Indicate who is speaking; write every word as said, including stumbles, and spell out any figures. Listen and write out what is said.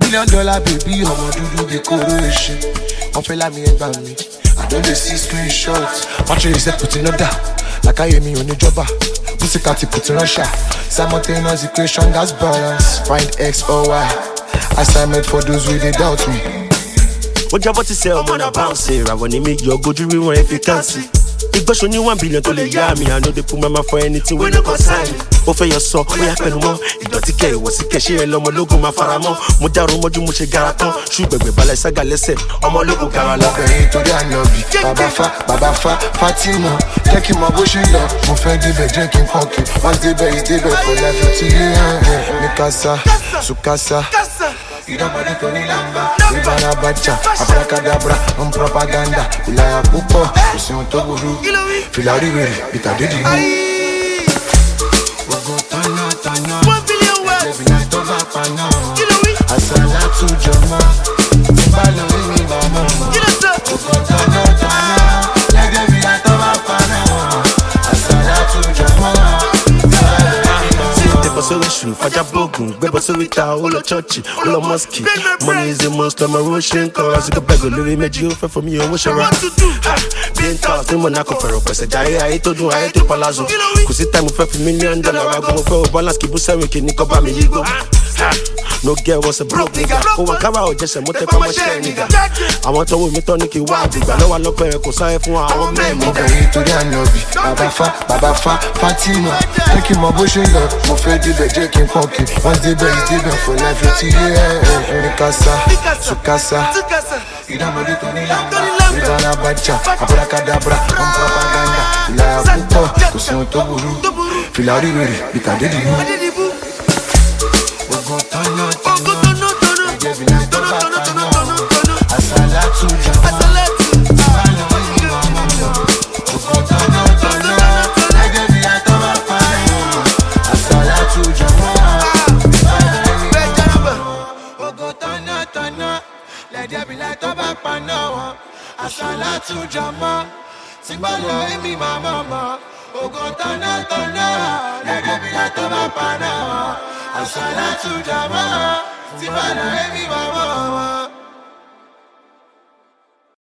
Speaker 1: Million dollar baby, ọmọ dúdú bí corporation. Wọ́n fẹ́ lámì ẹgbàá mi. I don't see screenshots. Watch it, set put in order. Like I hear me on the jobber. Pussycat put in Russia. Simultaneous equation, that's balance. Find X or Y. Assignment for those who they doubt me.
Speaker 2: What you about to say? I'm gonna bounce here. I wanna make your go to rewind if you can see. Big bash on you one billion to the yami. I know they put my mouth for anything when you go sign. Offer your soul, we happen no more. It don't take care, what's the cash here? No more logo, my faramo. Mudaro Moju Muche Garaton. Shoot baby, Balasaga, let's say. I'm a logo Garala.
Speaker 1: To the Anobi. Baba Fa, Baba Fa, Fatima. Take him a bush in love. My friend, the bed, drinking coffee. Once the bed is the bed for life. To you, Mikasa, Sukasa. You don't want to need lamba. Ibana bacha, abracadabra, um propaganda. Ilaya pupo, usi ontoguru. Filari weri, bitadidi. Ogo tana tana.
Speaker 3: One billion words.
Speaker 1: Lebi na toba pana. Asala tu jama. Mbalo imi mama. Ogo tana tana. Lebi na toba pana. Asala tu jama.
Speaker 2: So we shoot for Jabogun, Bebo Sovita, Olo Churchy, Olo Mosque. Money is the most of my Russian cause. You can beg a little made you for me, and wish around. Being tossed in Monaco for a person. I hate to do, I hate to Palazzo. Cause it's time for a million dollar. I go for a balance, keep us every kid, Nico Bami, go. No girl was a broke nigga. Oh, I come out just a motor for my share, nigga. I want to meet Tonic Wild. I know I look for a cosine for our man.
Speaker 1: Okay, to the Anobi. Baba Fa, Baba Fa, Fatima. Take him a bush in love. My friend, the drinking coffee. Once the bed is the bed for life. To you, Mikasa, Sukasa. You don't want to need lamba. Ibana bacha, abracadabra, um propaganda. Ilaya pupo, kusi ontoguru. Filari weri, bitadidi. Ogo tana tana. Lebi na toba pana. Asala tu jama. Ogo tana tana. Lebi na toba pana. Asala tu jama. Ogo tana tana. Lebi na toba pana. Asala tu jama. Simbalo emi mama. Ogo tana tana. Lebi na toba pana. Asala tu jama. Simbalo emi mama.